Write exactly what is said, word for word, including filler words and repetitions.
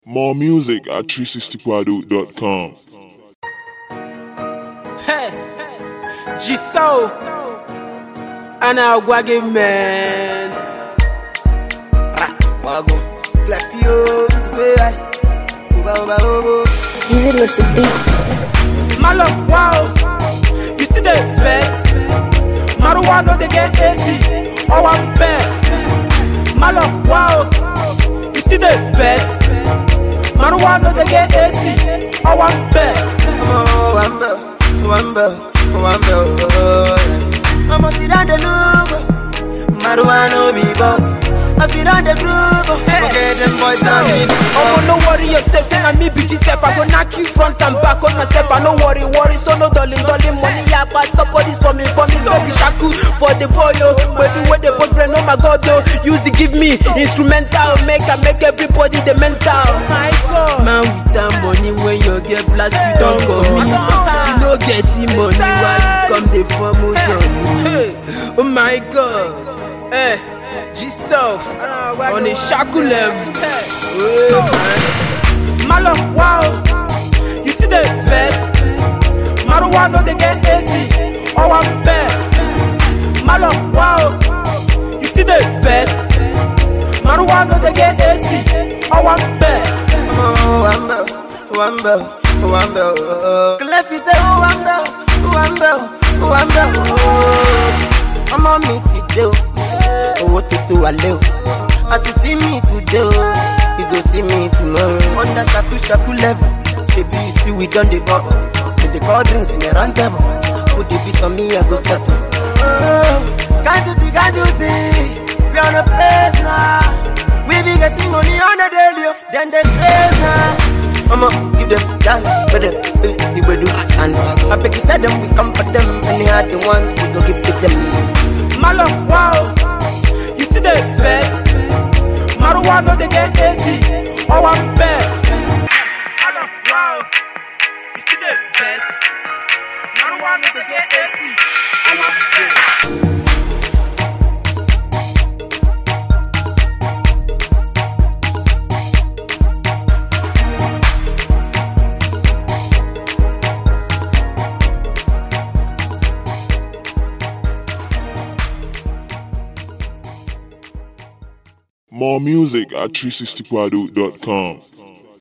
More music at three sixty quadro dot com. Hey, G-Soul, and I'll go give man. Wago, Clefio's way. Uba uba uba. Easy Lucy beat. Malo, wow, you see the vest. Marijuana they get A C. Oh, I'm bad. Malo, wow, you see the vest. Marijuana they get A C. Oh, I'm bad. Oh, I'm bad. Oh, I'm bad. Oh, I'm bad. I'ma sit down the look. Marijuana be boss. I sit down the group. Forget them boys and me. Oh, no worry yourself. Say na me be yourself. I go knock you front and back on myself. I no worry, worry. So no darling, darling. Money ya pass. Stop all this for me, for me. Baby shaku for the boy, yo. Where the way the post brain, oh my God, yo. Use it, give me instrumental. Make I make everybody the mental. My God, man with that money when you get blast, you don't go me. You no get him money while you come the promotion. Hey, oh my God, hey. G-Self on a shaku level. Oh, man. Malo, wow, you see the vest. Marijuana they get A C. Oh, I'm bad. Malo, wow, you see the vest. Marijuana they get A C. Oh, I'm bad. Oh, I'm bad. Oh, I'm bad. Oh, I'm bad. Oh, Clefy say, oh, I'm bad. Oh, I'm bad. Oh, I'm bad. Oh, I'm on me today. Oh, what to do, I live. As you see me today, you go see me tomorrow. On that shaku shaku level, baby, you see we done the bubble. With the cold drinks in the round table. Put the piece on me, I go settle. Oh, can't you see, can't you see? We on a place now. We be getting money on the daily, then the place now. I'ma give them dance, but them feel the way do and I pick it at them, we come for them. And they had the one, we go give it them. Malo, wow, you see the vest. Marijuana they get A C. Oh, I'm bad. Malo, wow, you see the vest. Marijuana they get A C. Oh, I'm bad. More music at three sixty quadro dot com.